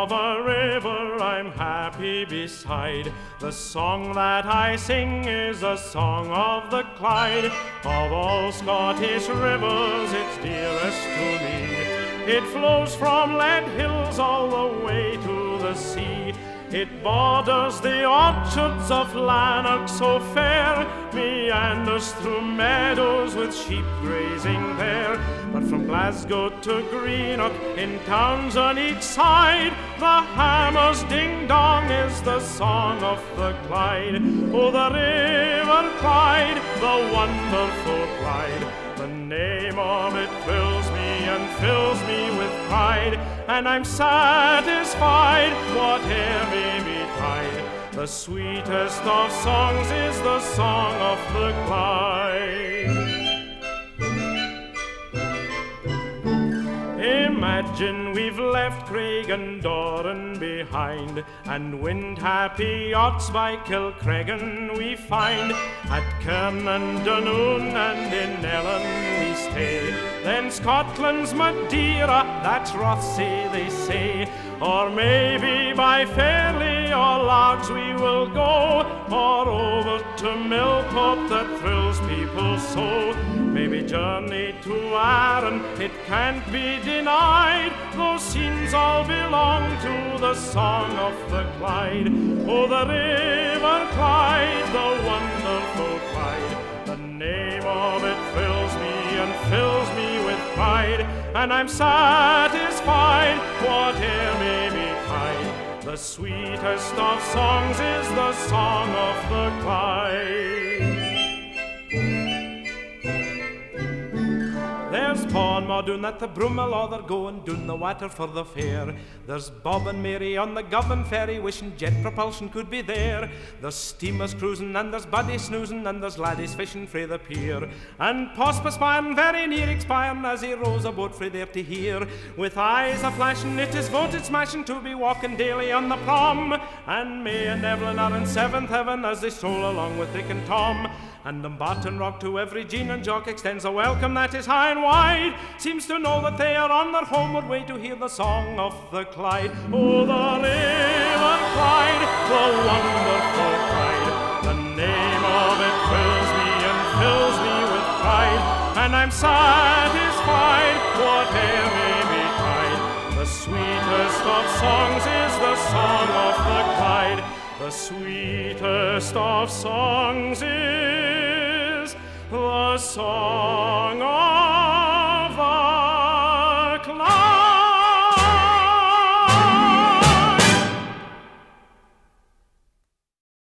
of a river I'm happy beside. The song that I sing is a song of the Clyde. Of all Scottish rivers it's dearest to me. It flows from Lead Hills all the way to the sea. It borders the orchards of Lanark so fair, meanders through meadows with sheep grazing there. But from Glasgow to Greenock, in towns on each side, the hammer's ding-dong is the song of the Clyde. Oh, the river Clyde, the wonderful Clyde. The name of it thrills me and fills me with pride, and I'm satisfied, whate'er may betide. The sweetest of songs is the song of the Clyde. Imagine we've left Craig and Doran behind, and wind-happy yachts by Kilcreggan we find. At Cairn and Dunoon and in Ellen we stay. Then Scotland's Madeira, that's Rothsay they say. Or maybe by Fairlie or Largs we will go, or over to Millcote that thrills people so. Maybe journey to Arran, it can't be denied. Those scenes all belong to the song of the Clyde. Oh, the river Clyde, the wonderful Clyde. The name of it thrills me and fills me with pride, and I'm satisfied, whate'er may betide. The sweetest of songs is the song of the Clyde. There's Paul Muldoon at the Brummel, or they're going down the water for the fair. There's Bob and Mary on the Govan ferry, wishing jet propulsion could be there. There's steamers cruising, and there's buddies snoozing, and there's laddies fishing frae the pier. And Pospa spying very near expiring as he rows a boat frae there to hear. With eyes a flashing, it is voted smashing to be walking daily on the prom. And May and Evelyn are in seventh heaven as they stroll along with Dick and Tom. And Dumbarton Rock to every Jean and Jock extends a welcome that is high and wide. Seems to know that they are on their homeward way to hear the song of the Clyde. Oh, the river Clyde, the wonderful Clyde. The name of it thrills me and fills me with pride, and I'm satisfied, whate'er may betide. The sweetest of songs is the song of the Clyde. The sweetest of songs is the song of